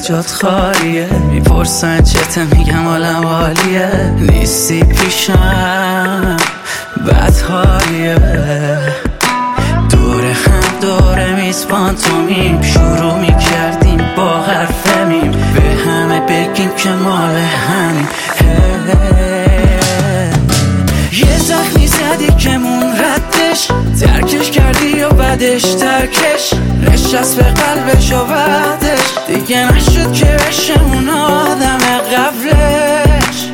جات خالیه. میپرسن چته، میگم حالم عالیه. نیستی پیشم بد حالیه. دور هم دور میز پانتومیم، شروع میکردیم با حرف میم. به همه بگیم که مال همین. یه زخمی زدی که مون ردش، ترکش کردی یا بعدش ترکش نشست به قلبش و بعدش دیگه نشد که بشه اون آدم قبلش.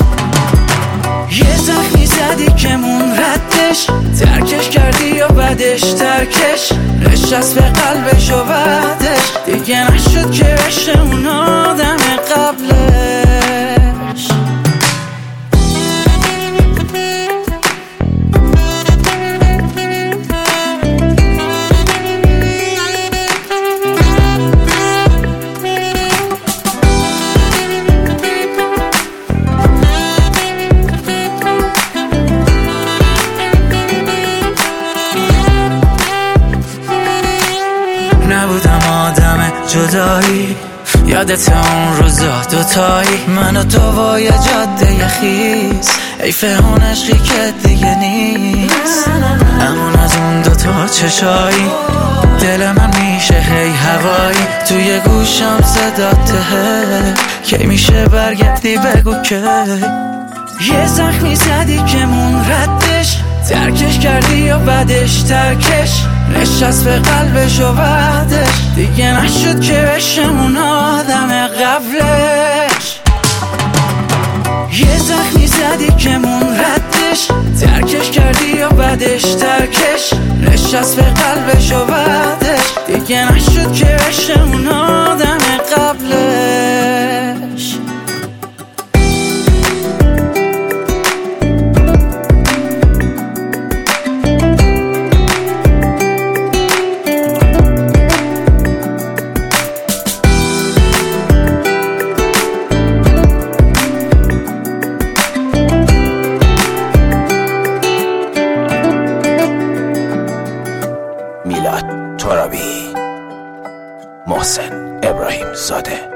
یه زخمی زدی که مون ردش، ترکش کردی یا بعدش ترکش نشست به قلبش و بعدش دیگه نشد که بشه اون آدم قبلش. نبودم آدم جدایی، یادت اون روزا دوتایی، من و تو با یه جاده خیز، حیف اون عشقی که دیگه نیست. همون از اون دوتا چشایی، دل من میشه هی هوایی، توی گوشم صداته کی میشه برگردی بگو که. یه زخمی زدی که مون ردش، ترکش کردی یا بعدش ترکش نشست به قلبش و بعدش دیگه نشد که بشه اون آدم قبلش. یه زخمی زدی که مون ردش، ترکش کردی یا بعدش ترکش نشست به قلبش و بعدش دیگه نشد که بشه اون آدم قبلش. میلاد ترابی، محسن ابراهیم زاده.